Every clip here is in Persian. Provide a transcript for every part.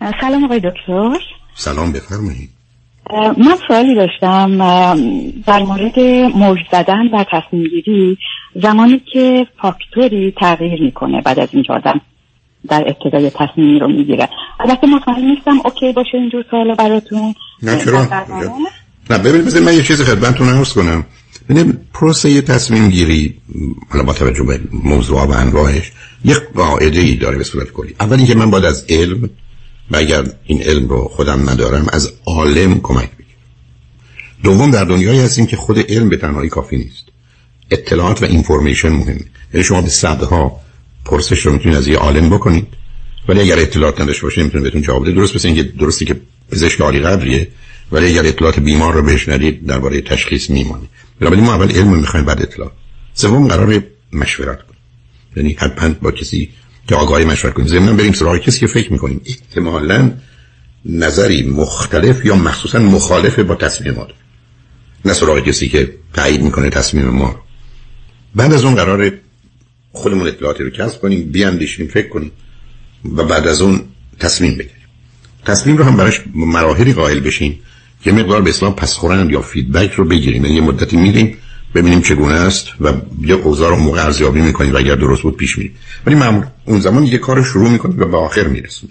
سلام آقای دکتر. سلام، بفرمایید. من سوالی داشتم در مورد موج زدن و تصمیم گیری زمانی که فاکتوری تغییر میکنه بعد از اینکه آدم در ابتدای تصمیمی رو میگیره. البته مطمئن نیستم اوکی باشه اینجور سوالا براتون. نه چرا؟ نه ببینید، بذارید من یه چیزی خدمتتون عرض کنم. ببینید پروسه تصمیم گیری حالا با توجه به موضوع و انواعش یک قاعده ای داره به صورت کلی. اول اینکه من باید از علم، و اگر این علم رو خودم ندارم، از عالم کمک بگیرم. دوم، در دنیایی هستیم که خود علم به تنهایی کافی نیست. اطلاعات و اینفورمیشن مهمه. یعنی شما به صدها پرسش رو میتونید از یه عالم بکنید، ولی اگر اطلاعات نداشته باشید نمیتونه بهتون جواب بده. درست مثل اینکه درستی که پزشک عالی قدریه، ولی اگر اطلاعات بیمار رو بشنوید درباره تشخیص میمونه. بنابراین ما اول علم میخوایم، بعد اطلاعات. سوم، قراره مشورت کنیم. یعنی حتما با کسی که آگاهی مشورت کنیم. ضمن بریم سراغ کسی که فکر میکنیم احتمالاً نظری مختلف یا مخصوصا مخالف با تصمیم ما داره، نه سراغ کسی که تایید میکنه تصمیم ما رو. بعد از اون قراره خودمون اطلاعاتی رو کسب کنیم، بیاندیشیم، فکر کنیم و بعد از اون تصمیم بگیریم. تصمیم رو هم براش مراحلی قائل بشیم که مقدار به اصطلاح پسخورند یا فیدبک رو بگیریم. یعنی یه مدتی میریم ببینیم چگونه است و یه اوضاع رو موقع ارزیابی میکنیم و اگر درست بود پیش میریم. ولی معمولا اون زمان یه کار شروع میکنیم و به آخر میرسیم.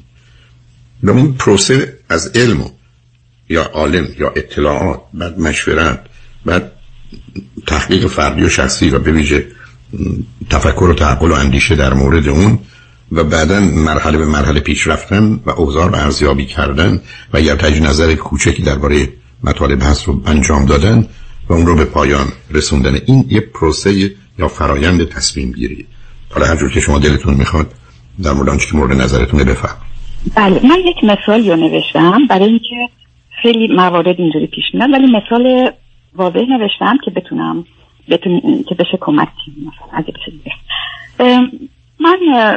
به این پروسه از علم یا عالم یا اطلاعات، بعد مشورت، بعد تحقیق فردی و شخصی و به ویژه تفکر و تعقل و اندیشه در مورد اون و بعداً مرحله به مرحله پیش رفتن و اوضاع رو ارزیابی کردن و یا تجدید نظر کوچکی درباره مطالب هست رو انجام دادن و اون رو به پایان رسوندن. این یه پروسه یا فرایند تصمیم گیری. حالا هر جور که شما دلتون میخواد در مورد آنچه که مورد نظرتونه بفرمایید. بله، من یک مثالی رو نوشتم برای اینکه خیلی موارد اینجوری پیش میاد، ولی مثال واضح نوشتم که که بشه کمک مثلا اگه بشه دیگه. من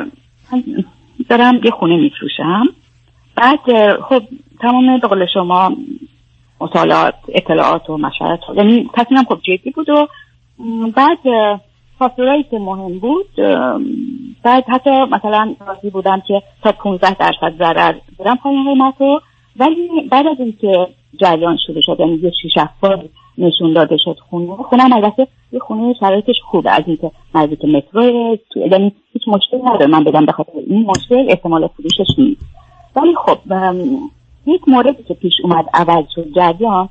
دارم یه خونه میفروشم. بعد خب تمام به قول شما مطالعات، اطلاعات و مشورت، یعنی تصمیمم خب جدی بود و بعد فاکتورایی که مهم بود، بعد حتی مثلا راضی بودم که تا 15% ضرر برم پایین قیمتو، ولی بعد از اینکه جریان شروع شد، یعنی یه 6 نشون داده شد خونم البته یه خونه شرایطش خوبه، از اینکه نزدیک مترو، یعنی هیچ مشکلی نداره من بگم بخاطر این مشکل احتمال فروشش نیست. ولی خب یک موردی که پیش اومد عوض شد جریان،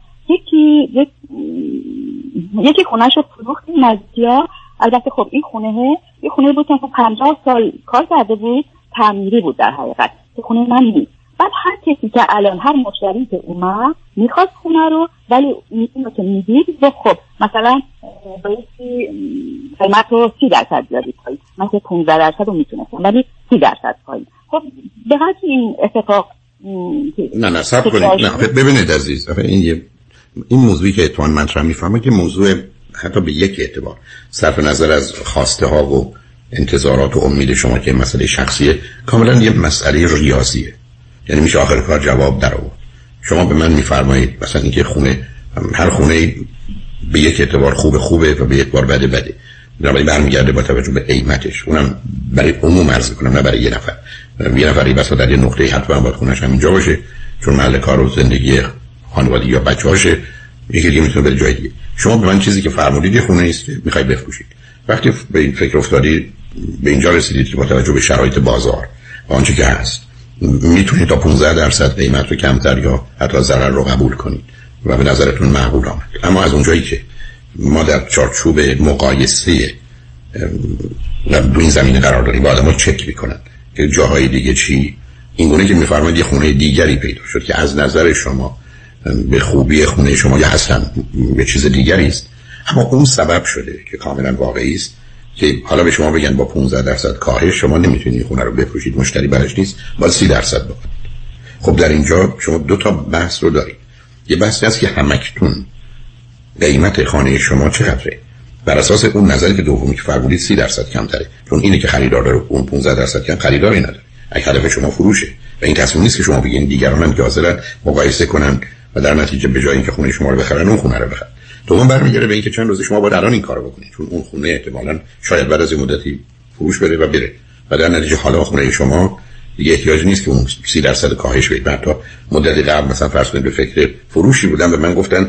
یکی خونه‌شو فروخت نزدیکیا. البته خب این یه خونه بود که 50 سال کار کرده بود، تعمیری بود در حقیقت، که خونه من نیست. بعد هر کسی که الان هر مشتری که اومد میخواست خونه رو، ولی اینو که میدید و خب مثلا بایستی قیمت رو 30% بیارید پایین، من که 15% رو میتونستم ولی 30% پایین. خب به قدر این اتفاق نه صبر کنید. نه ببینید عزیز، این موضوعی که اتوان مطرح میفهمه که موضوع حتی به یک اعتبار صرف نظر از خواسته ها و انتظارات و امید شما که مسئله شخصیه، کاملا یه مسئله ریاضیه. یعنی میشه آخر کار جواب در آورد. شما به من میفرمایید مثلا اینکه هر خونه به یک اعتبار خوبه و به یک بار بده. بنابراین برمیگرده با توجه به قیمتش. اونم برای عموم عرض کنم، نه برای یه نفر. یه نفری بسا در یه نقطه حتما باید خونش همینجا باشه چون محل کار و زندگی خانوادگی یا بچه‌هاشه، یکی دیگه میتونه بره جای دیگه. شما به من چیزی که فرمودید یه خونه است که میخوای بفروشید. وقتی به این فکر افتادید، به اینجا رسیدید که با توجه به شرایط بازار و آنچه که هست میتونید تا 15% قیمت رو کمتر یا حتی ضرر رو قبول کنید و به نظرتون معقول آمد. اما از اونجایی که ما در چارچوب مقایسه در این زمینه قرار داریم و آدم‌ها چک میکنن که جاهای دیگه چی، این گونه که میفرمایید یه خونه دیگری پیدا شد که از نظر شما به خوبی خونه شما یا اصلا به چیز دیگری است، اما اون سبب شده که کاملا واقعی است که حالا به شما بگن با 15% کاهش شما نمیتونید خونه رو بفروشید، مشتری برش نیست، باید 30% بکنید. خب در اینجا شما دو تا بحث رو دارید. یه بحثی هست که همکنون قیمت خانه شما چقدره، بر اساس اون نظری که دومی که فرمودید 30% کمتره، چون اینه که خریدار داره، اون 15% کم خریداری نداره. اگه هدف شما فروشه و این تصمیم نیست که شما بگین دیگران هم حاضرن مقایسه کنن و در نتیجه به جای اینکه خونه شما رو بخرن اون خونه رو بخرن. دوم برمیگره به اینکه چند روز شما باید الان این کارو بکنید، چون اون خونه احتمالاً شاید بعد از مدتی فروش بره و در نتیجه حالا خونه شما دیگه احتیاجی نیست که اون 30% کاهش بده. حتی مدت قبل مثلا فرض کنید به فکر فروشی بودم و من گفتن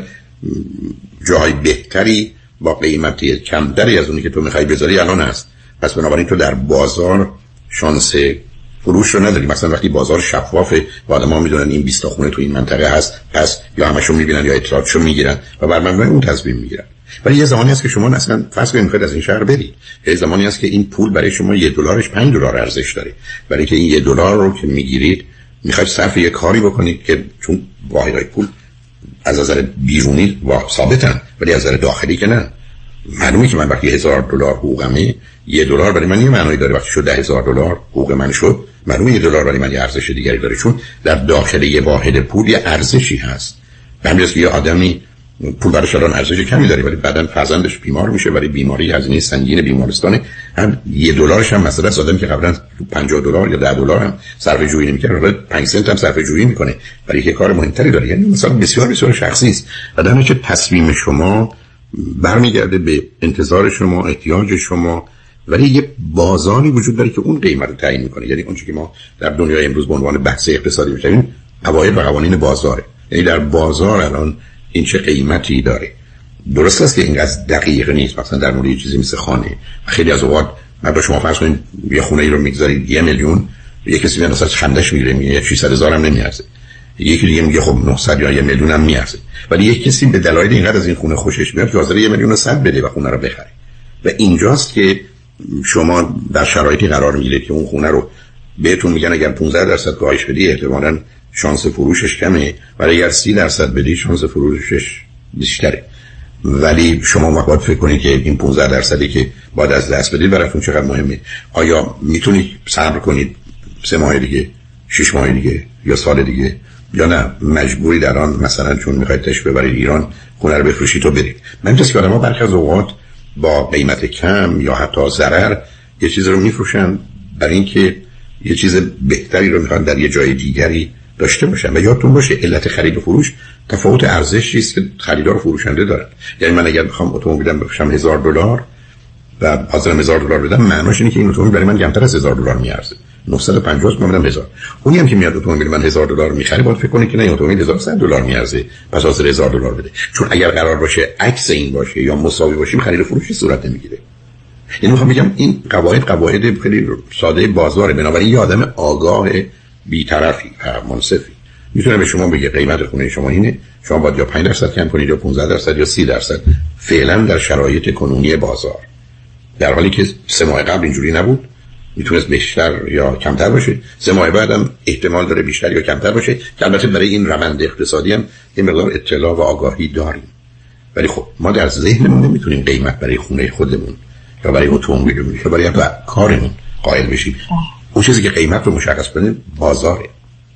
جای بهتری با قیمتی کمتری از اونی که تو میخوای بذاری الان هست، پس بنابراین تو در بازار شانس فروش رو نداری. مثلا وقتی بازار شفافه و آدم‌ها میدونن این 20 تا خونه تو این منطقه هست، پس یا همشون میبینن یا اطلاعاتشو میگیرن و بر مبنای اون تصمیم میگیرن. ولی یه زمانی هست که شما اصلا فرض کنید میخواید از این شهر برید، یه زمانی هست که این پول برای شما $1 $5 ارزش داره، برای که این $1 رو که میگیرید میخواید صرف یه کاری بکنید که چون واحدهای پول از نظر بیرونی ثابتن ولی از نظر داخلی که نه. معلومه که من وقتی $1000 حقوقمه، $1 برای من یه معنی داره. وقتی شد $10,000 حقوق من شد، معلومه $1 برای من یه ارزش دیگری داره، چون در داخل یه واحد پول یه ارزشی هست. به همین جاست که یه آدمی پول برای الان ارزش کمی داره ولی بعداً فرزندش بیمار میشه، برای بیماری هزینه سنگین بیمارستانه، هم $1 هم مثلا از آدمی که قبلا $50 یا $10 هم صرفه جویی نمی‌کرد 5 سنت هم صرفه جویی میکنه برای که کار مهمتری داره. یعنی مثلا بسیار بسیار شخصی است و در نتیجه تصمیم شما برمیگرده به انتظار شما، احتیاج شما، ولی یه بازاری وجود داره که اون قیمت رو تعیین میکنه. یعنی اون چیزی که ما در دنیای امروز به عنوان بحث اقتصادی می‌شنویم قواعد و قوانین بازاره. یعنی در بازار الان این چه قیمتی داره. درست است که این از دقیق نیست. مثلا در مورد یه چیزی مثل خانه خیلی از اوقات مثلا شما فرض کنید یه خونه ای رو میگذارید 1 میلیون، یه کسی میاد مثلا خندش میگیره میگه 600,000 هم نمیارزه، یکی دیگه میگه خب 900 یا 1 میلیون هم میارزه، ولی یک کسی به دلایل اینقدر از این خونه خوشش میاد که حاضر 1 میلیون و 100 بده و خونه رو بخره. و اینجاست که شما در شرایطی قرار میگیرید که اون خونه رو بهتون میگن اگر 15% کاهش بدی احتمالاً شانس فروشش کمه، ولی اگر 30% بدی شانس فروشش بیشتره. ولی شما باید فکر کنید که این 15% که باید از دست بدید براتون چقدر مهمه. آیا میتونید صبر کنید 3 ماه دیگه، 6 ماه دیگه یا سال دیگه، یا نه مجبوری در آن مثلا چون میخواید تش ببرید ایران خونه رو بفروشید و برید. من اینجاست که آدم‌ها برخی از اوقات با قیمت کم یا حتی ضرر یه چیز رو میفروشن برای اینکه یه چیز بهتری رو میخوان در یه جای دیگری داشته باشن. و یادتون باشه علت خرید و فروش تفاوت ارزشی است که خریدار و فروشنده دارن. یعنی من اگر بخوام اتومبیلم بفروشم $1,000 و حاضرم $1,000 بدم، معناش اینه که این اتومبیل برای من کمتر از $1,000 میارزه. 950 من بدم 1000. اونی هم که میاد اتومبیل من $1,000 میخره باید فکر کنه که نه اتومبیل $1,100 میارزه، پس حاضر $1,000 بده. چون اگر قرار باشه عکس این باشه یا مساوی باشه خرید و فروشی صورت نمیگیره. یعنی میخوام بگم این قواعد خیلی ساده بازاره. بنابراین یه آدم آگاه بی‌طرفی و منصفی میتونه به شما بگه قیمت خونه شما اینه، شما باید یا 5% کم کنید یا 15% یا 30% فعلا در شرایط کنونی بازار. در حالی که 3 ماه قبل اینجوری نبود، میتونست بیشتر یا کمتر باشه. 3 ماه بعد هم احتمال داره بیشتر یا کمتر باشه که البته برای این روند اقتصادی هم یه مقدار اطلاع و آگاهی داریم. ولی خب ما در ذهنمون نمیتونیم قیمت برای خونه خودمون یا برای اتومبیلمون یا برای کارمون قائل بشیم. اون چیزی که قیمت رو مشخص کنه بازاره.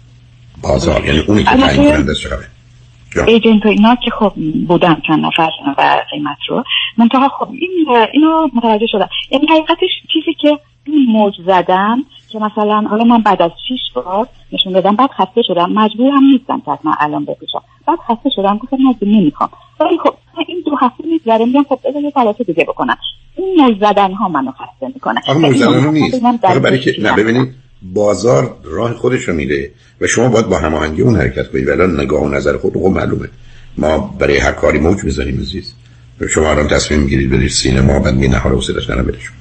بازار یعنی اونی که تعیین کننده است. ایجنت اینا که خب بودن چند نفر و قیمت رو منتها خب اینو متوجه شدم. یعنی حقیقتش چیزی که موج زدم که مثلا حالا من بعد از 6 بار نشون دادم، بعد خسته شدم، مجبور هم نیستم که من الان بپوشم، بعد خسته شدم گفتم نمیخوام. ولی خب این 2 هفته میگذره میگم خب بذار یه غلطی دیگه بکنم. این موج زدن ها منو خسته میکنه. موج زدن نیست، برای که نه ببینید بازار راه خودش رو میره و شما باید با هماهنگی اون حرکت کنید. ولی نگاه و نظر خود رو معلومه ما برای هر کاری موج میزنیم عزیز. شما الان تصمیم میگیرید برید سینما، بعد می نهار و سرش نره برید،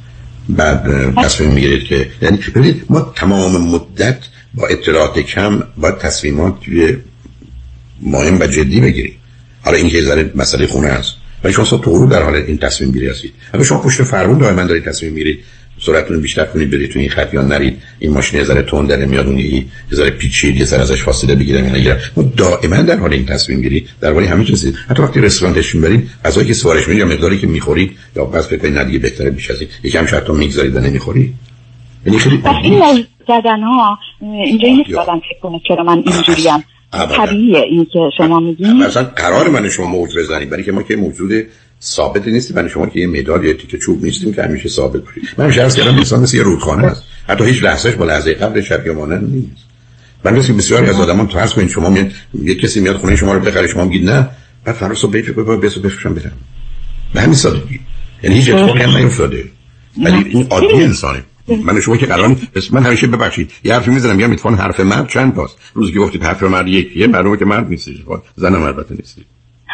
بعد تصمیم میگیرید که یعنی ببینید ما تمام مدت با اطلاعات کم باید تصمیمات مهم و جدی بگیریم. حالا این که ذره مسئله خونه است ولی شما تو در حال این تصمیم گیری هستید. اگه شما پشت فرمون دائما دارید تصمیم میگیرید سرعتتون بیشتر کنید برید تو این خط یا نرید، این ماشین یه ذره تند داره میاد، اون یه ذره پیچید، یه ذره ازش فاصله بگیرم یا نگیرم، ما دائما در حال این تصمیم گیری در حال همین چیزی. حتی وقتی رستورانش میبرید غذایی که سفارش میدید یا مقداری که میخورید یا بس فکر کنید دیگه بهتره بیش از این یکم شاید تو میگذارید و نمیخورید. یعنی خیلی این زدن‌ها اینجوری نیست آدم فکر کنه چرا من اینجوریم. طبیعیه این که شما میگین. مثلا قرار من شما موج بزنید برای که ما که موجود ثابت نیستیم، من شما که یه مداد یا تیکه چوب نیستیم که همیشه ثابت باشیم. من همیشه عرض کردم انسان مثل یه رودخانه است، حتی هیچ لحظهش با لحظه قبل شبیه مانند نیست. من مثل بسیاری از آدمان فرض کنید شما میاد یه کسی میاد خونه شما رو بخره، شما میگید نه، بعد فردا صبح بفروشم بدم. به همین سادگی. یعنی هیچ اتفاقی هم نیفتاده. ولی این عادی انسانه. من شما که قرار من همیشه ببخشید یه حرفی میزنم میگم اتفاقا حرف مرد چند تاست. روزی که گفتید حرف مرد یکیه معلومه که مرد نیستی، زنم البته نیستی.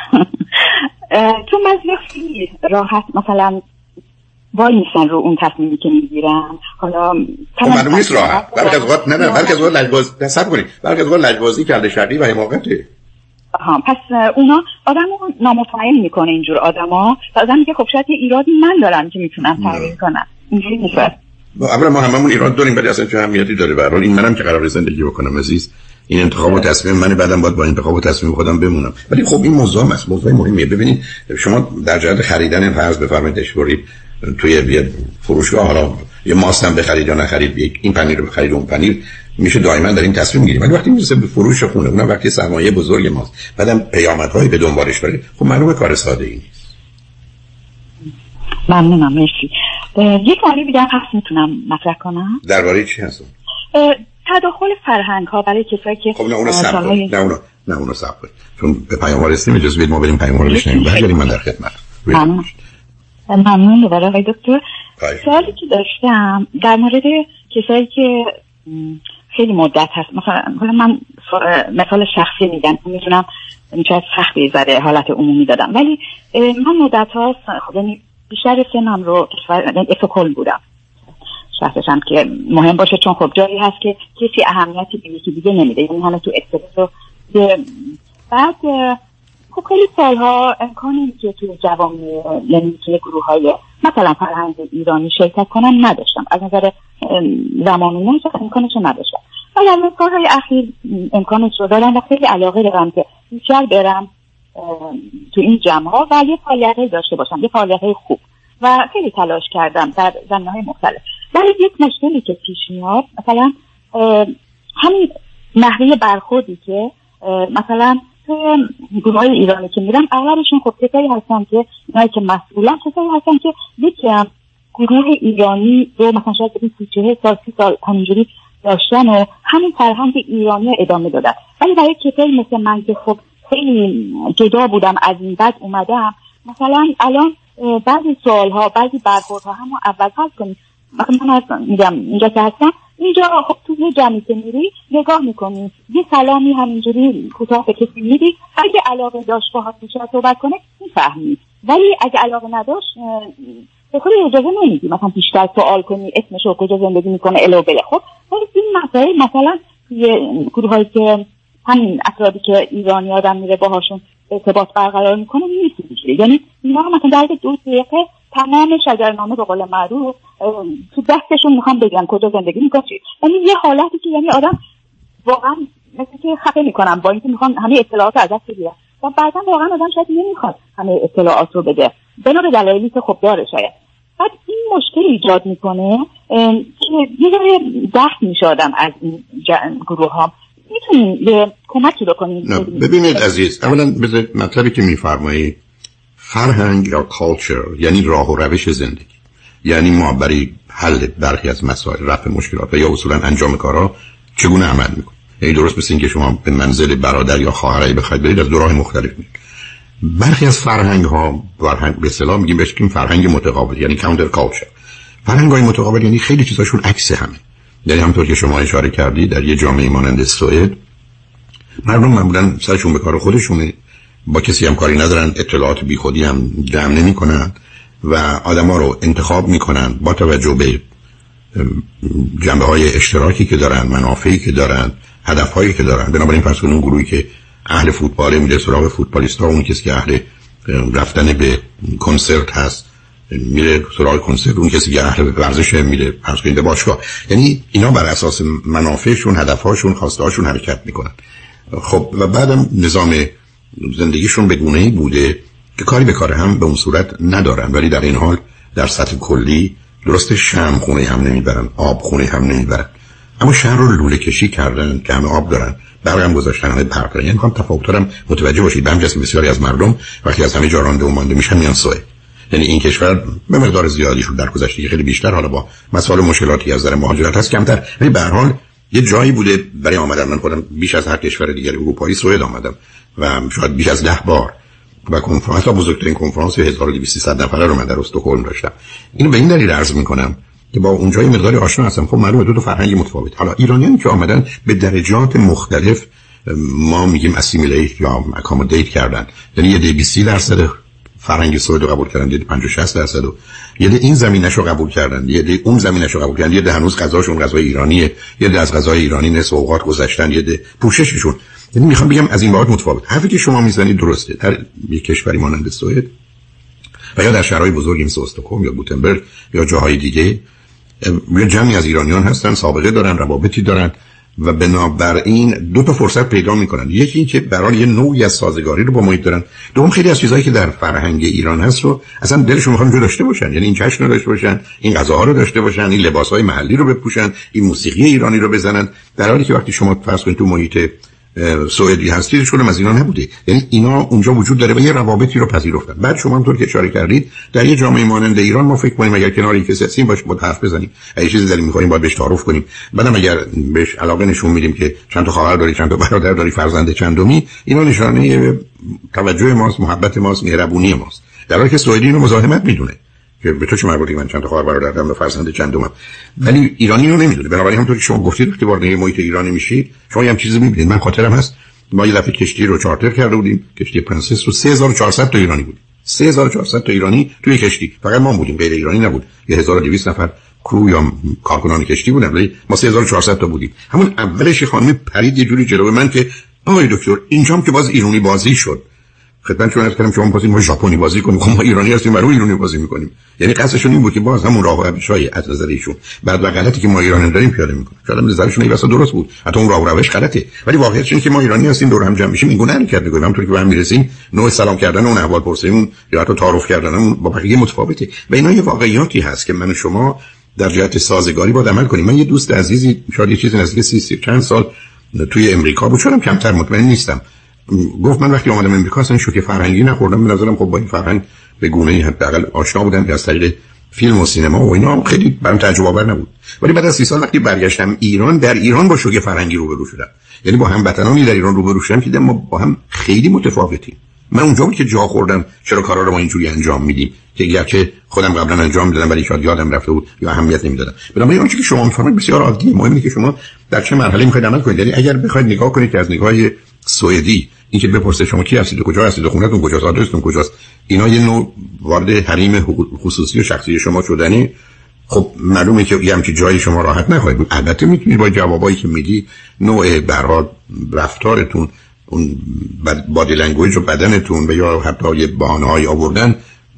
چون بعضی خیلی راحت مثلا وای میسن رو اون تصمیمی که میگیرن. حالا معلوم نیست راحت، برخی از اوقات نه برخی از اوقات لجباز نصب کنید، برخی از اوقات لجبازی کرده شرطی و حماقته. پس اونا آدمو نامطمئن میکنه اینجور آدما. آدم میگه خب شاید یه ایرادی من دارم که میتونم تغییر کنم. اینجوری نیست. اولا ما هممون ایراد داریم ولی اصلا چه اهمیتی داره؟ به هر حال این منم که قراره زندگی بکنم عزیز، این انتخاب و تصمیم منه، بعدم باید با انتخاب و تصمیم خودم بمونم. ولی خب این موضوع است، موضوع مهمیه. ببینید شما در جهت خریدن فرض بفرمایید اشوری توی یه فروشگاه حالا یه ماست هم بخرید یا نخرید، این پنیر رو بخرید اون پنیر میشه دائما در این تصمیم گیریم. ولی وقتی میرسه به فروش خونه، اونم وقتی سرمایه بزرگ ماست، بعدم پیامدهای به دنبالش داره، خب معلومه کار ساده ای نیست. ممنونم، مرسی. یه کاری دیگه هست میتونم مطرح کنم؟ درباره چی هست؟ تداخل فرهنگ ها برای کسایی که خب نه اونو صبر کنید، نه اونو صبر کنید، چون به پیام رسیدیم اجازه بدید ما بریم پیام رو بشنویم. برگردیم من در خدمت. ممنون دوباره آقای دکتر. سوالی که داشتم در مورد کسایی که خیلی مدت هست، مثلا من مثال شخصی میگم، میتونم شاید سختی زده حالت عمومی دادم، ولی من مدت هاست یعنی بیشتر سنم رو استکهلم بودم، شخصشم که مهم باشه، چون خب جایی هست که کسی اهمیتی به یکی دیگه نمیده، یعنی حالا تو استرس. بعد خب خیلی سالها امکانی که توی جوامع یعنی توی گروه‌های مثلا فرهنگ ایرانی شرکت کنم نداشتم، از نظر زمانی امکانش رو نداشتم. ولی از سالهای اخیر امکانش رو دارم و خیلی علاقه دارم که بیشتر برم تو این جمع‌ها و یه فعالیتی داشته باشم، یه فعالیتی خوب، و خیلی تلاش کردم در زمینه‌های مختلف. ولی یک مشکلی که پیش میاد مثلا همین نحوه برخوردی که مثلا گروه‌های ایرانی که میرم اغلبشون خب کسایی هستن که اونایی که مسئولن کسایی هستن که یک گروه ایرانی رو مثلا شاید 40 سال 30 سال همینجوری داشتن و همین فرهنگ ایرانی رو ادامه دادن. ولی برای کسایی مثل من که خب خیلی جدا بودم از این، بعد اومدم مثلا الان بعضی سوال‌ها بعضی برخوردها همون اول فرض کنید مثلا من میگم اینجا که هستم، اینجا خب تو یه جمعی که میری نگاه میکنی یه سلامی همینجوری کوتاه به کسی میدی، اگه علاقه داشت باهات بیشتر صحبت کنه میفهمی، ولی اگه علاقه نداشت به خودی اجازه نمیدی مثلا بیشتر سوال کنی اسمش رو کجا زندگی میکنه الو بله. خب ولی این مسائل مثلا یه گروهایی که همین افرادی که ایرانی آدم میره باهاشون ارتباط برقرار میکنه نیست، یعنی اینا مثلا در 2 دقیقه تمام شجرنامه به قول معروف تو دستشون میخوام بگم کجا زندگی میکنه. یعنی یه حالتی که یعنی آدم واقعا مثل که خفه میکنم با اینکه میخوام همه اطلاعات از دست بگیرم و بعدا واقعا آدم شاید نمیخواد همه اطلاعات رو بده بنا به دلایلی که خب داره شاید. بعد این مشکل ایجاد میکنه که یه ذره دست میشه آدم از این گروه ها. میتونیم یه کمکی بکنیم؟ ببینید عزیز، اولا بذارید مطلبی که میفرمایید فرهنگ یا کالچر یعنی راه و روش زندگی، یعنی ما برای حل برخی از مسائل، رفع مشکلات یا اصولا انجام کارها چگونه عمل میکنیم. یعنی درست مثل این که شما به منزل برادر یا خواهرای بخواید برید از دو راه مختلف میرید. برخی از فرهنگ ها به اصطلاح میگیم بهش که فرهنگ متقابل یعنی کانتر کالچر. فرهنگ های متقابل یعنی خیلی چیزاشون عکس همه. یعنی همونطور که شما اشاره کردید در یه جامعه مانند سوئد مردم معمولا سرشون به کار خودشونه، با کسی هم کاری ندارن، اطلاعات بیخودی هم جمع نمی کنن و آدما رو انتخاب میکنن با توجه به جنبه های اشتراکی که دارن، منافعی که دارن، هدفهایی که دارن. بنابراین فرض کنید اون گروهی که اهل فوتباله میره سراغ فوتبالیستا، اون کسی که اهل رفتن به کنسرت هست میره سراغ کنسرت، اون کسی که اهل ورزش میره فرض کنید به باشگاه. یعنی اینا بر اساس منافعشون، هدفهاشون، خواستهاشون حرکت میکنن. خب و بعدم نظام زندگیشون به گونه‌ای بوده که کاری به کار هم به اون صورت ندارن، ولی در این حال در سطح کلی درست شمع خونه هم نمیبرن، آب خونه هم نمیبرن، اما شهر رو لوله کشی کردن که همه آب دارن، برقم گذاشتن، همه برق دارن. یعنی میخوام تفاوتارم متوجه باشید. به همین جهت بسیاری از مردم وقتی از همه جا رانده و مانده میشن میان سوئد. یعنی این کشور به مقدار زیادی شد در گذشته، خیلی بیشتر حالا با مسائل مشکلاتی از نظر مهاجرت هست کمتر، ولی به هر حال یه جایی بوده برای آمدن. من خودم بیش از هر کشور دیگر اروپایی سوئد آمدم و شاید بیش از 10 بار و کنفرانس ها، بزرگترین کنفرانس 1200 نفره رو من در استکهلم داشتم. اینو به این دلیل عرض میکنم که با اونجا یه مقداری آشنا هستم. خب معلومه دو تا فرهنگ متفاوت. حالا ایرانیانی که آمدن به درجات مختلف ما میگیم اسیمیلیت یا اکامودیت کردن، یعنی یه دی 20% فرهنگ سوئد رو قبول کردن، یه 50-60% و یه این زمینه‌شو قبول کردن، یه اون زمینه‌شو قبول کردن، یه هنوز غذاشون غذای ایرانیه، یه از غذای ایرانی نصف اوقات گذاشتن، یه پوشششون. یعنی میخوام بگم از این بابت متفاوت. حرفی که شما میزنید درسته. در یک کشوری مانند سوئد و یا در شهرهای بزرگی مثل استکهلم یا گوتنبرگ یا جاهای دیگه یه جمعی از ایرانیان هستن، سابقه دارن، روابطی دارن و بنابراین دو تا فرصت پیدا میکنن. یکی این که برای یه نوعی از سازگاری رو با محیط دارن، دوم خیلی از چیزایی که در فرهنگ ایران هست رو اصلا دلشون میخوان جو داشته باشن، یعنی این جشن رو داشته باشن، این غذاها رو داشته باشن، این لباسهای محلی رو بپوشن، این موسیقی ایرانی رو بزنن، در حالی که وقتی شما فرض کنید تو محیط سوئدی هستید شون از اینا نبوده. یعنی اینا اونجا وجود داره و یه روابطی رو پذیرفتن. بعد شما همونطور که اشاره کردید در یه جامعه مانند ایران ما فکر کنیم اگر کنار کسی هستیم باش با حرف بزنیم، اگه چیزی داریم می‌خوایم باید بهش تعارف کنیم، بعدم اگر بهش علاقه نشون میدیم که چند تا خواهر داری، چند تا برادر داری، فرزند چندمی، اینا نشانه توجه ماست، محبت ماست، مهربونی ماست. در حالی که سوئدی اینو مزاحمت میدونه که به تو چه مربوطه من چند تا خواهر برادر دارم و فرزند چندمم، ولی ایرانی رو نمیدونه. بنابراین همونطور که شما گفتید وقتی وارد محیط ایرانی میشید شما هم چیزی میبینید. من خاطرم هست ما یه دفعه کشتی رو چارتر کرده بودیم، کشتی پرنسس رو 3400 تا ایرانی بود. 3400 تا ایرانی توی کشتی، فقط ما بودیم، غیر ایرانی نبود. 1200 نفر کرو یا کارکنان کشتی بودن ولی ما 3400 تا بودیم. همون اولش خانم پرید یه جوری جلوی من که آقای دکتر اینجام که باز ایرانی بازی شد. خدمتتون عرض کردم شما می‌خواستید ما ژاپنی بازی کنیم، ما ایرانی هستیم برای ایرانی بازی می‌کنیم. یعنی قصدشون این بود که باز همون راه و روش‌های از نظر ایشون بعد و غلطی که ما ایرانی داریم پیاده می‌کنیم. شاید نظرشون این واسه درست بود، حتی اون راه و روش غلطه، ولی واقعیتش اینه که ما ایرانی هستیم دور هم جمع میشیم این گونه حرکت می‌کنیم. همونطور که به هم می‌رسیم نوع سلام کردن اون احوال پرسیمون یا حتی تعارف کردنمون با بقیه متفاوته. و اینا یه واقعیاتی هست که من و شما در جهت سازگاری باید عمل کنیم. من یه دوست عزیزی شاید یه چیزی نزدیک 30 چند سال توی امریکا بود، چونم کمتر مطمئن نیستم، گفت من وقتی اومدم امریکا اصلا شوکه فرهنگی نخوردم. به نظرم خب با این فرهنگ به گونه‌ای حداقل آشنا بودم که از طریق فیلم و سینما و اینا خیلی برام تعجب آور نبود. ولی بعد از 30 سال وقتی برگشتم ایران، در ایران با شوکه فرهنگی روبرو شدم. یعنی با هموطنانی در ایران روبرو شدم که ما با هم خیلی متفاوتیم. من اونجا بود که جا خوردم چرا کارا رو ما اینجوری انجام میدیم که گرچه خودم قبلا انجام میدادم ولی شاید یادم رفته بود یا اهمیت نمیدادم. بنابراین آنچه که شما میفرمایید بسیار عادیه. مهم اینه که شما در چه مرحله میخواید عمل کنید. یعنی اگر بخواید نگاه کنید که از نگاه سوئدی اینکه بپرسه شما کی هستید و کجا هستید و خونتون کجاست، آدرستون کجاست، اینا یه نوع وارد حریم خصوصی و شخصی شما شدنی، خب معلومه که یه همچین جایی شما راحت نخواهید بود. البته میتونید با جوابایی که میدی نوع برات رفتارتون، اون بادی لنگویج و بدنتون و یا حتی یه بهانه‌ای آوردن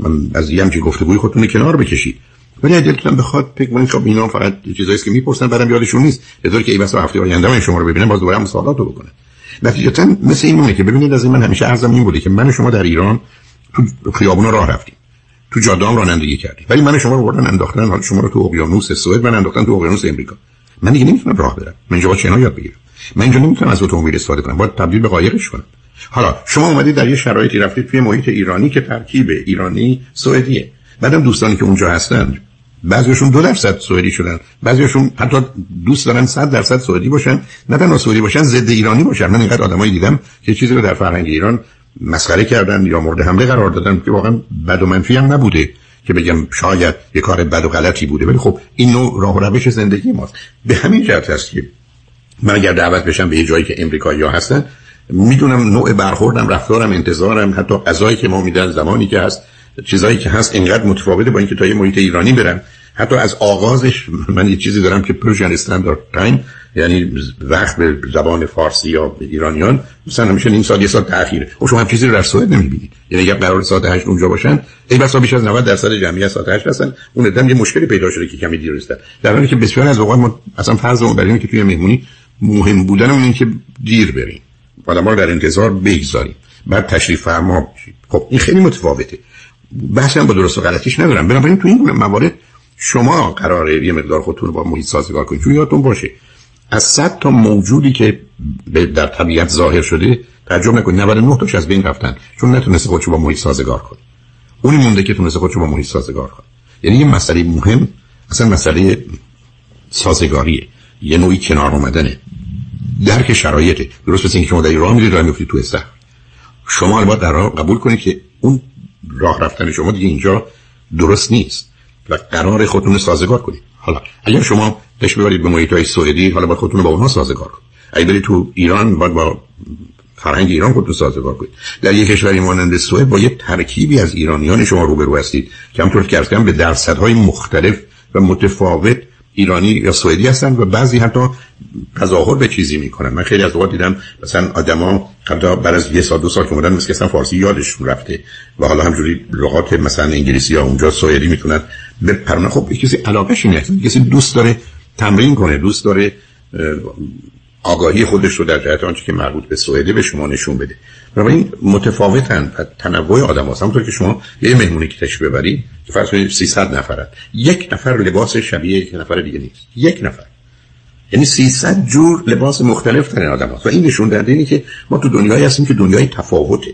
از یه همچین گفتگوی خودتون کنار بکشید. ولی اگه دلتون بخواد فکر کنید خب اینا فقط چیزایی است که میپرسن بعدم یادشون نیست، به طوری که این واسه هفته آینده من شما رو ببینم باز دوباره هم سوالاتو بکنن. نتیجتاً مثل این مونه که ببینید از این من همیشه عرضم این بوده که من و شما در ایران تو خیابونا راه رفتیم، تو جاده‌ام رانندگی کردیم، ولی من شما رو بردن انداختن، حالا شما رو تو اقیانوس سوئد من انداختن تو اقیانوس امریکا. من دیگه نمیتونم راه برم، من اینجا با چنا یاد بگیرم، من اینجا نمیتونم از اتومبیل استفاده کنم، باید تبدیل به قایقش کنم. حالا شما اومدید در یه شرایطی رفتید توی محیط ایرانی که ترکیب ایرانی سوئدیه، بعدم دوستانی که اونجا هستن بعضیشون 2% سوئدی شدن، بعضیشون حتی دوست دارن 100% سوئدی باشن، نه تنها سوئدی باشن ضد ایرانی باشن. من اینقدر آدمایی دیدم که چیزی رو در فرهنگ ایران مسخره کردن یا مورد حمله قرار دادن که واقعا بد و منفی هم نبوده که بگم شاید یه کار بد و غلطی بوده، ولی خب این نوع راه و روش زندگی ماست. به همین جهت هست که من اگر دعوت بشم به یه جایی که امریکایی‌ها هستن، میدونم نوع برخوردم، رفتارم، انتظارم، حتی غذایی که ما میدن، زمانی که هست، چیزایی که هست اینقدر متفاوته با اینکه تا یه محیط ایرانی برم. حتی از آغازش من یه چیزی دارم که پرژن استاندارد تایم، یعنی وقت به زبان فارسی یا ایرانیان مثلا همیشه نیم ساعت یه ساعت تأخیره. و شما هم چیزی رو در سوئد نمی‌بینید. یعنی اگه قرار ساعت 8 اونجا باشن، ای بسا بیش از 90% جمعیت ساعت 8 هستن، اون عدم یه مشکلی پیدا شده که کمی دیر رسیدن. در حالی که بسیار از اوقات ما اصلا فرضمون بر اینه که توی مهمونی مهم بودن اون اینه که دیر بریم، آدم‌ها رو در انتظار بگذاریم، بعد تشریف فرما بشید. خب این خیلی متفاوته. بحثم با درست و غلطیش ندارم. بنابراین تو این گونه موارد شما قراره یه مقدار خودتون رو با محیط سازگار کنید. چون یادتون باشه از 100 تا موجودی که در طبیعت ظاهر شده تعجب نکنید 99 تاش از بین رفتن چون نتونسته خودشو با محیط سازگار کنه. اونی مونده که تونسته خودشو با محیط سازگار کنه. یعنی یه مسئله مهم اصلا مسئله سازگاریه، یه نوعی کنار اومدنه، درک شرایطه. درست مثل اینکه شما در راه میرید راه میافتید تو استخر، شما البته در راه قبول کنید که اون راه رفتن شما دیگه اینجا درست نیست و قرار خودتون سازگار کنید. حالا اگر شما تشبیه برید به محیط‌های سوئدی، حالا با خودتون با اونها سازگار کنید. اگه برید تو ایران با فرهنگ ایران خودتون سازگار کنید. در یک کشوری مانند سوئد با یه ترکیبی از ایرانیان شما روبرو هستید که همونطور که عرض کردم به درصدهای مختلف و متفاوت ایرانی یا سوئدی هستن و بعضی حتی تظاهر به چیزی میکنن. من خیلی از اوقات دیدم مثلا آدما حتی بعد از 1 سال 2 سال که اومدن مثل اصلا فارسی یادشون رفته و حالا همجوری لغات مثلا انگلیسی یا اونجا سوئدی میتونن بپرونن. خب کسی علاقه‌اش اینه، کسی دوست داره تمرین کنه، دوست داره آگاهی خودش رو در جهت آنچه که مربوط به سوئدی به شما نشون بده. بنابراین متفاوتن و تنوع آدم‌ها. همونطور که شما یه مهمونی که تشریف ببرید که فرض کنید 300 نفرن، یک نفر لباس شبیه یک نفر دیگه نیست. یک نفر یعنی 300 جور لباس مختلف دارن آدم‌ها و این نشون دهنده اینه که ما تو دنیایی هستیم که دنیای تفاوته.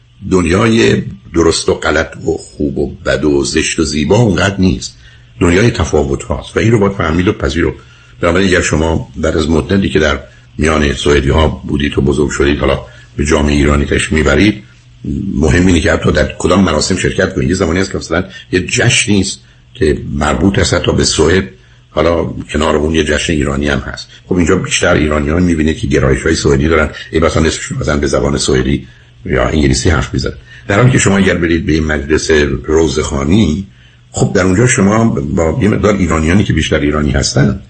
دنیای درست و غلط و خوب و بد و زشت و زیبا اونقدر نیست. دنیای تفاوت هاست و این رو باید فهمید و پذیرفت. بنابراین اگر شما بعد از مدتی که در میان سوئدی ها بودید و بزرگ شدید حالا به جامعه ایرانی تش میبرید، مهم اینه که حتی در کدام مراسم شرکت کنید. یه زمانی هست که مثلا یه جشنی است که مربوط است تا به سوئد، حالا کنار اون یه جشن ایرانی هم هست. خب اینجا بیشتر ایرانیان میبینید که گرایش‌های سوئدی دارن، مثلا نصفشون مثلا به زبان سوئدی یا انگلیسی حرف میزنن. در حالی که شما اگر برید به مجلس روزخوانی، خب در اونجا شما با یه مقدار ایرانیانی که بیشتر ایرانی هستن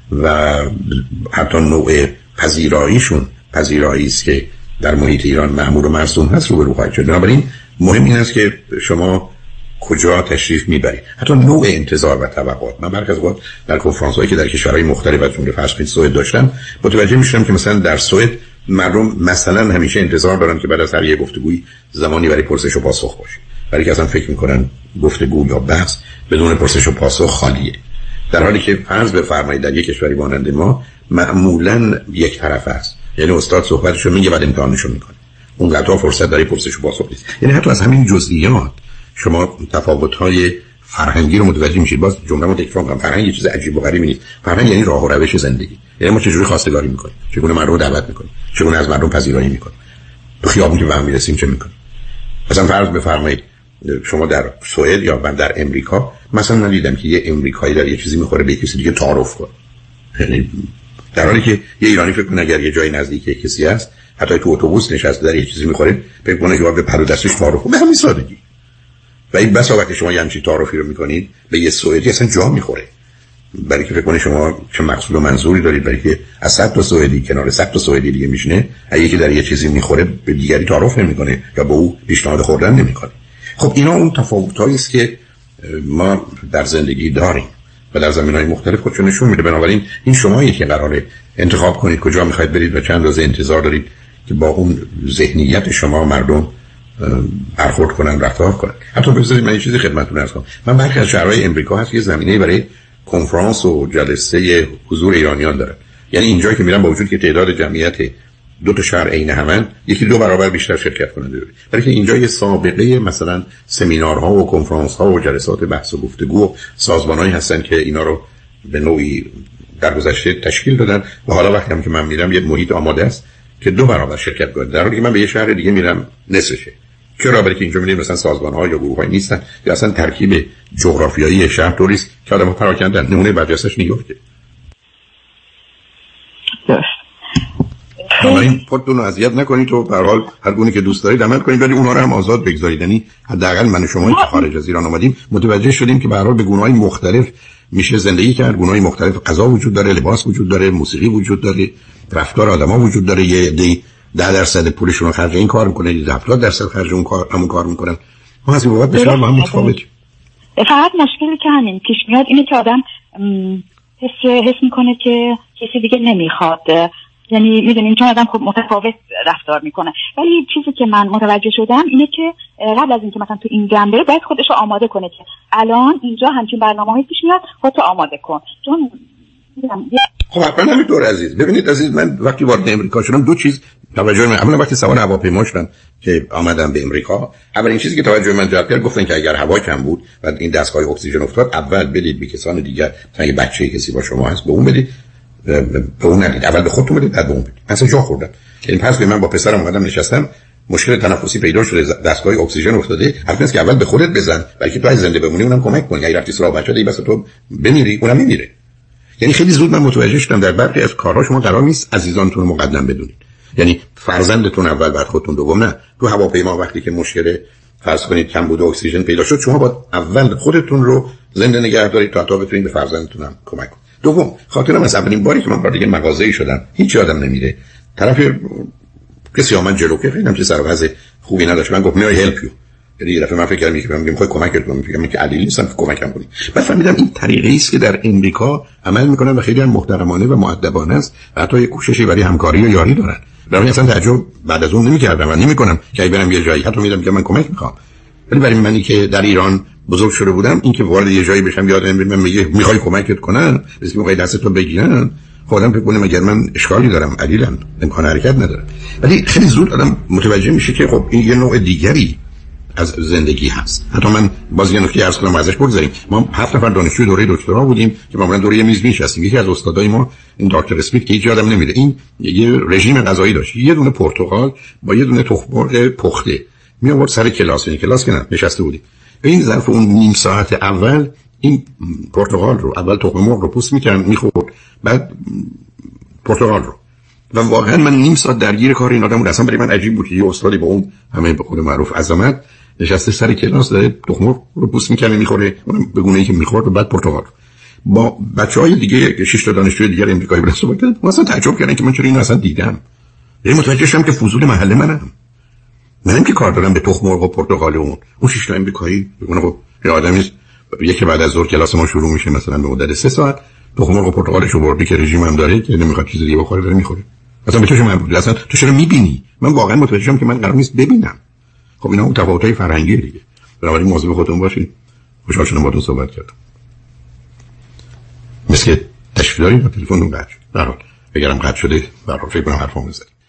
و حتی نوع پذیراییشون پذیرایی است که در محیط ایران معمول و مرسوم هست روبرو خواهید شد. بنابراین مهم این است که شما کجا تشریف میبرید، حتی نوع انتظار و توقعات. من برخی از اوقات در کنفرانس‌هایی که در کشورهای مختلف از جمله فرض کنید سوئد داشتم، متوجه میشدم که مثلا در سوئد مردم مثلا همیشه انتظار دارن که بعد از هر یک گفتگویی زمانی برای پرسش و پاسخ باشه، برای که اصلا فکر میکنن گفتگو یا بحث بدون پرسش و پاسخ خالیه. در حالی که فرض بفرمایید در یک کشوری مانند ما معمولاً یک طرفه است، یعنی استاد صحبتشو میگه بعد امتحانشو میکنه، اونقدر فرصت داره پرسش و پاسخ نیست. یعنی حتی از همین جزئیات شما تفاوت‌های فرهنگی رو متوجه میشید. باز جمله‌مو تکرار کنم، فرهنگ یه چیز عجیب و غریبی نیست. فرهنگ یعنی راه و روش زندگی، یعنی ما چجوری خواستگاری میکنیم، چگونه مردم رو دعوت میکنیم، چگونه از مردم پذیرایی میکنیم، تو خیابون که به هم میرسیم چه میکنیم. مثلا فرض بفرمایید شما در سوئد یا من در امریکا مثلا ندیدم که یه امریکایی در یه چیزی میخوره به کسی دیگه تعارف کنه. یعنی در حالی که یه ایرانی فکر کنه اگر یه جای نزدیک کسی هست، حتی تو اتوبوس نشسته در یه چیزی میخوره، فکر کنه که باید به پر و دستش تعارف کنه. به همین سادگی. و این بس وقتی شما یه همچین تعارفی رو میکنید به یه سوئدی اصلا جا میخوره، برای که فکر کنه شما چه مقصود و منظوری دارید، برای که از 100 تا سوئدی کنار 100 تا سوئدی دیگه میشینه، اگه یکی در یه چیزی میخوره به دیگری تعارف نمیکنه یا به او پیشنهاد خوردن نمیکنه. خب اینا اون تفاوتایی است که ما در زندگی داریم و در زمینه‌های مختلف خودشون نشون میده. بنابراین این شمایی که قراره انتخاب کنید کجا میخواید برید و چند روز انتظار دارید که با اون ذهنیت شما مردم برخورد کنن، رفتار کنن. حتی بذارید من یه چیزی خدمتتون عرض کنم. من برخی از شهرهای امریکا هست که زمینه برای کنفرانس و جلسه حضور ایرانیان دارن. یعنی اینجایی که میرن با وجود که تعداد جمعیت دو تا شهر عین همن، یکی 2 برابر بیشتر شرکت کننده داره. برای که اینجا یه سابقه مثلا سمینارها و کنفرانس‌ها و جلسات بحث و گفتگو و سازمانایی هستن که اینا رو به نوعی در گذشته تشکیل دادن و حالا وقتی هم که من میرم یه محیط آماده است که 2 برابر شرکت کنه. در حالی که من به یه شهر دیگه میرم نصفشه. چرا؟ برای که اینجا میریم مثلا سازمان‌ها یا گروه‌های نیستن یا اصلا ترکیب جغرافیایی شهر طوری است که آدم‌ها پراکندن. نمونه برجسته‌اش نیویورک. بنابراین خودتون رو اذیت نکنید و به هر حال هر گونه که دوست دارید عمل کنید، ولی اونها رو هم آزاد بگذارید. یعنی حداقل من و شما که خارج از ایران اومدیم متوجه شدیم که به هر حال به گونه‌های مختلف میشه زندگی کرد. گونه‌های مختلف غذا وجود داره، لباس وجود داره، موسیقی وجود داره، رفتار آدم‌ها وجود داره. یه عده‌ای 10% پولشون رو خرج این کار میکنه، 70% خرج اون کار همون کار میکنن. ما از این بابت بسیار با هم متفاوتیم. فقط مشکلی که همین پیش میاد اینه که آدم حس میکنه که کسی دیگه نمیخواد. یعنی میدونین چون آدم خب متفاوت رفتار میکنه. ولی چیزی که من متوجه شدم اینه که قبل از اینکه مثلا تو این جنبه باید خودش رو آماده کنه که الان اینجا همچین برنامه‌ای پیش میاد، خودت آماده کن. چون خب حتما همینطور عزیز. ببینید عزیز، من وقتی وارد امریکا شدم 2 چیز توجه من، اولا وقتی سوار هواپیما شدم که آمدم به امریکا، اولین چیزی که توجه من جلب کرد گفتن که اگر هوا کم بود و این دستگاه اکسیژن افتاد، اول بدید به کسان دیگر، مثلا یه بچه‌ای کسی با شما هست به اون بدید، به اون ندید، اول به خودتون بدید بعد به اون بدید. اصلا جا خوردم. یعنی پس من با پسرم اومدم نشستم، مشکل تنفسی پیدا شده، دستگاه اکسیژن افتاده، حرف نیست که اول به خودت بزن بلکه تو از زنده بمونی اونم کمک کن. اگه رفتی سراغ بچه‌ت ای بس تو بمیری اونم میمیره. یعنی خیلی زود من متوجه شدم در برخی از کارها شما قرار نیست عزیزانتون رو مقدم بدونید. یعنی فرزندتون اول بعد خودتون دوم. نه، تو هواپیما وقتی که مشکل فرض کنید کمبود اکسیژن پیدا شد، شما باید اول خودتون رو زنده نگه دارید تا بتونید به فرزندتون هم کمک کنید. دوم، خاطرم از اولین باری که من وارد یه مغازه‌ای شدم، هیچ یادم نمیره، طرف کسی اومد جلو که خیلی هم چه سر و وضع خوبی نداشت، من گفتم میای هلپ یو. یه دفعه من فکر کردم که میخوای کمکت کنم، فکر که علیل نیستم که کمکم کنی. بعد فهمیدم این طریقی است که در امریکا عمل میکنن و خیلی هم محترمانه و مؤدبانه است و حتی یه کوششی برای همکاری و یاری دارن. برای اصلا تعجب بعد از اون نمی‌کردم و نمی‌کنم که اگه برم یه جایی حتی میگم که من کمک می‌خوام. ولی برای منی که در ایران بزرگ شده بودم، این که وارد یه جایی بشم یادم من میگه میخوای کمکت کنن، بس میخوای دستتو بگیرن، خودم فکر کنم مگر من اشکالی دارم، علیلم امکان حرکت ندارم. ولی خیلی زود آدم متوجه میشه که خب این یه نوع دیگری از زندگی هست. حتی من باز یه نکته عرض کنم ازش بگذاریم، ما 7 نفر دانشجوی دوره دکترا بودیم که معمولا دوره میز میشستیم. یکی از استادای ما این دکتر اسمیت که هیچ یادم نمیره، این یه رژیم غذایی داشت، یه دونه پرتقال با یه دونه تخم مرغ پخته می آورد سر کلاس. این کلاس که نه نشسته بودیم، این ظرف اون نیم ساعت اول این پرتقال رو، اول تخم مرغ رو پوست می‌کرد می‌خورد، بعد پرتقال رو. و واقعا من نیم ساعت درگیر کار این آدم بود. اصلا برای من عجیب بود که یه استادی با اون همه به خود معروف عظمت نشسته سر کلاس داره تخم مرغ رو پوست می‌کنه می‌خوره، اونم به گونه‌ای که می‌خورد و بعد پرتقال. با بچه‌های دیگه 6 تا دانشجوی دیگه امریکایی بود صحبت کردن، مثلا تعجب کردن که من چرا اینو اصلا دیدم. یعنی متوجه شدم که فضول محله منم. منم که کار دارم به تخم مرغ و پرتقال اون 6 تا امریکایی. بگم خب یه آدمی یکی بعد از ظهر کلاس ما شروع میشه مثلا به مدت 3 ساعت تخم مرغ و پرتقالشو بردی که رژیم هم داره که نمیخواد چیز دیگه بخوره داره میخوره. اصلا به تو چه مربوطه؟ اصلا تو چرا میبینی؟ من واقعا متوجه شدم که من قرار نیست ببینم. خب اینا اون تفاوتای فرهنگی دیگه. بنابراین مواظب خودتون باشید. خوشحال شدم باهاتون صحبت کردم. مثل تشریف دارید تلفنتون قطع شد. اگرم قطع شده برای فکر کنم حرفمو بزنید.